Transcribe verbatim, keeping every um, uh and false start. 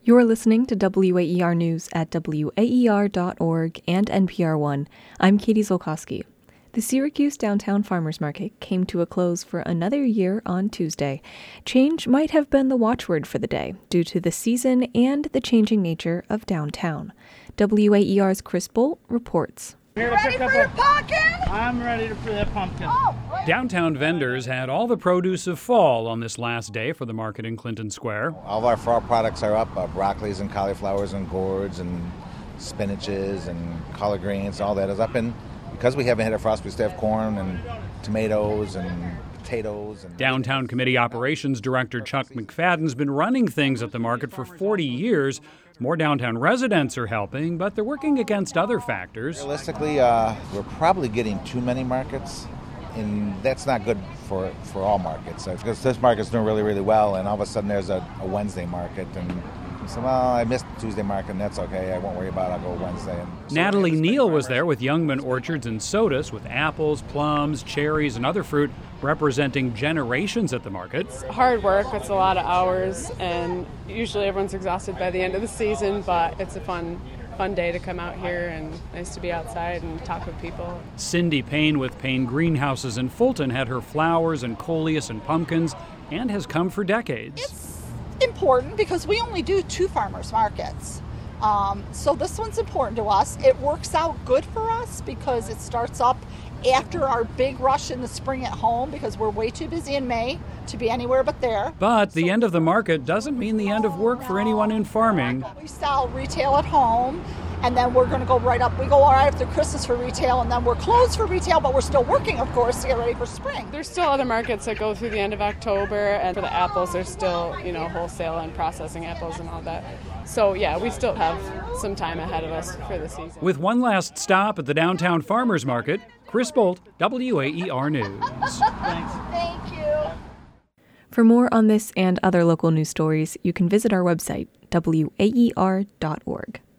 You're listening to W A E R News at W A E R dot org and N P R One. I'm Katie Zolkowski. The Syracuse Downtown Farmers Market came to a close for another year on Tuesday. Change might have been the watchword for the day due to the season and the changing nature of downtown. W A E R's Chris Bolt reports. Here to ready pick for up your a, pumpkin? I'm ready to for that pumpkin. Oh, wait. Downtown vendors had all the produce of fall on this last day for the market in Clinton Square. All of our fall products are up, uh, broccolis and cauliflowers and gourds and spinaches and collard greens, all that is up. And because we haven't had a frost, we still have corn and tomatoes and potatoes. And Downtown Committee Operations Director Chuck McFadden's been running things at the market for forty years. More downtown residents are helping, but they're working against other factors. Realistically, uh, we're probably getting too many markets, and that's not good for, for all markets. So, because this market's doing really, really well, and all of a sudden there's a, a Wednesday market, and so, well, I missed Tuesday market, and that's okay. I won't worry about it. I'll go Wednesday. And so Natalie Neal was there with Youngman Orchards and Sodas with apples, plums, cherries, and other fruit representing generations at the market. It's hard work. It's a lot of hours, and usually everyone's exhausted by the end of the season, but it's a fun fun day to come out here and nice to be outside and talk with people. Cindy Payne with Payne Greenhouses in Fulton had her flowers and coleus and pumpkins and has come for decades. It's important because we only do two farmers markets. Um, so this one's important to us. It works out good for us because it starts up after our big rush in the spring at home because we're way too busy in May to be anywhere but there. But the end of the market doesn't mean the end of work for anyone in farming. We sell retail at home, and then we're going to go right up. We go right after Christmas for retail, and then we're closed for retail, but we're still working, of course, to get ready for spring. There's still other markets that go through the end of October, and for the apples, there's still, you know, wholesale and processing apples and all that. So, yeah, we still have some time ahead of us for the season. With one last stop at the Downtown Farmers Market, Chris Bolt, W A E R News. Thanks. Thank you. For more on this and other local news stories, you can visit our website, W A E R dot org.